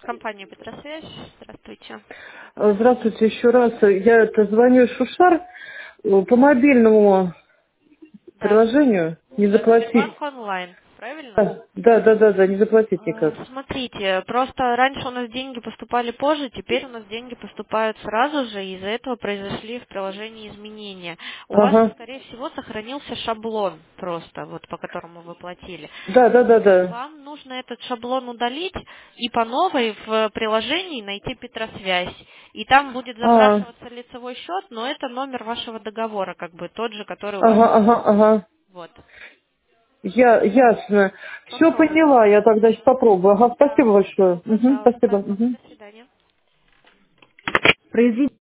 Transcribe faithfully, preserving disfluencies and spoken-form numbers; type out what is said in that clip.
Компания Петросвязь. Здравствуйте. Э, Здравствуйте еще раз. Я это звоню из Шушар э, по мобильному Да. приложению не Это заплатить. Сбербанк онлайн, правильно? Да, да, да, да, да, не заплатить Э, никак. Смотрите, просто раньше у нас деньги поступали позже, теперь у нас деньги поступают сразу же, и из-за этого произошли в приложении изменения. У вас, Ага. скорее всего, сохранился шаблон просто, вот по которому вы платили. Да, да, да, да. Вам нужно этот шаблон удалить и по новой в приложении найти Петросвязь. И там будет А, запрашиваться лицевой счет, но это номер вашего договора, как бы тот же, который у вас ага, ага, ага. вот. Я, ясно. Все Попробуйте. поняла, я тогда сейчас попробую. Ага, Да. спасибо большое. Мгм, спасибо. Пожалуйста. Мгм. До свидания. Произведите